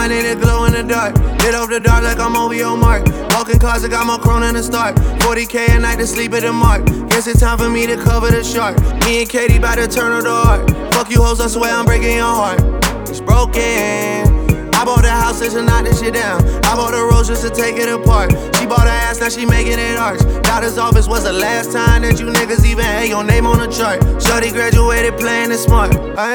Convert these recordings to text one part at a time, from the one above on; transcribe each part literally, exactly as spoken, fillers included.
my nigga glow in the dark. Lit up the dark like I'm O V O Mark. Walking cars, I got more Corona than start. forty K a night to sleep at the mark. Guess it's time for me to cover the shark. Me and Katie bout to turn on the heart. Fuck you hoes, I swear I'm breaking your heart. It's broken. I bought the house just to knock this shit down. I bought the rose just to take it apart. She bought her ass, now she making it arch. Doctor's office was the last time that you niggas even had your name on the chart. Shorty graduated playing it smart.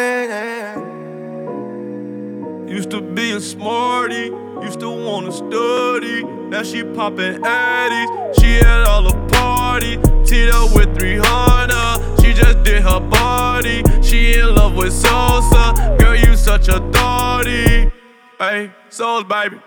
Used to be a smarty, used to wanna study. Now she poppin' addies, she at all the party. Teed up with three hundred, she just did her body. She in love with Sosa, girl you such a thotty. Hey, Souls baby.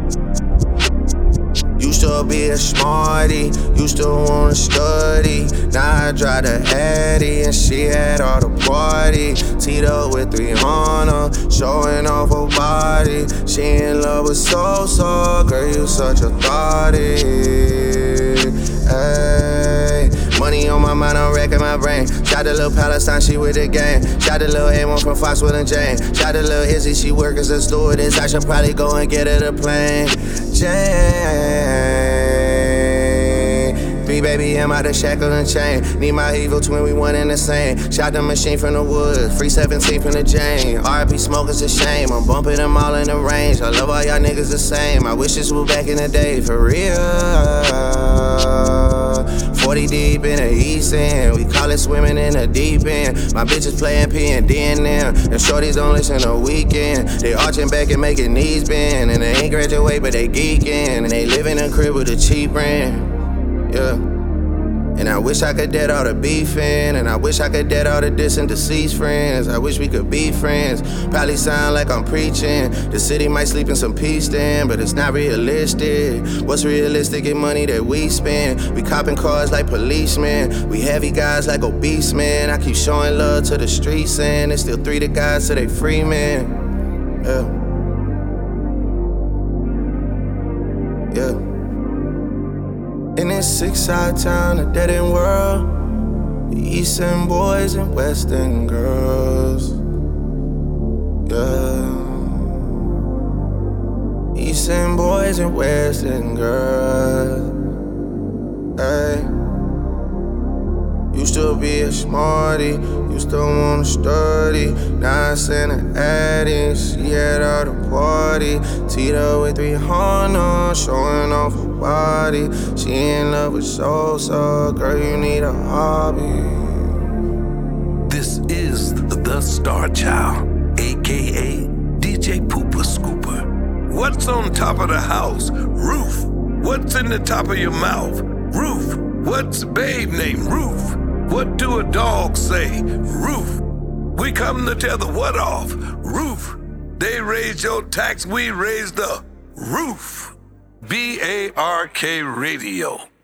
Used to be a smarty, used to wanna study. Now I drive the Addy and she had all the party. Teed up with three hundred, showing off her body. She in love with Sosa, girl you such a thotty. Hey, money on my mind, I'm wrecking my brain. Shot the little Palestine, she with the gang. Shot the little A one from Foxwood and Jane. Shot the little Izzy, she work as a stewardess. I should probably go and get her the plane. Jane, three baby, I'm out the shackle and chain. Need my evil twin, we one in the same. Shot the machine from the woods, free seventeen from the Jane. R I P smoke is a shame, I'm bumping them all in the range. I love all y'all niggas the same. I wish this was back in the day, for real. forty deep in the east end, we call it swimming in the deep end. My bitches playing P and D and them, and shorties don't listen the weekend. They arching back and making knees bend, and they ain't graduate but they geeking, and they live in a crib with a cheap rent. Yeah. And I wish I could dead all the beefing, and I wish I could dead all the distant deceased friends. I wish we could be friends. Probably sound like I'm preaching. The city might sleep in some peace then, but it's not realistic. What's realistic in money that we spend? We copping cars like policemen. We heavy guys like obese men. I keep showing love to the streets, and there's still three to guys till they free men. Yeah. Yeah. In this six-side town, a dead-end world, the East End boys and West End girls. Yeah. East End boys and West End girls. Hey. Used to be a smarty, used to wanna study. Now I send her Addy, she had all the party. Teed up with three hundred, showing off her body. She in love with Sosa, girl you need a hobby. This is the Star Child, A K A D J Pooper Scooper. What's on top of the house? Roof. What's in the top of your mouth? Roof. What's a babe named Roof? What do a dog say? Roof. We come to tell the what off. Roof. They raised your tax, we raised the roof. B A R K Radio.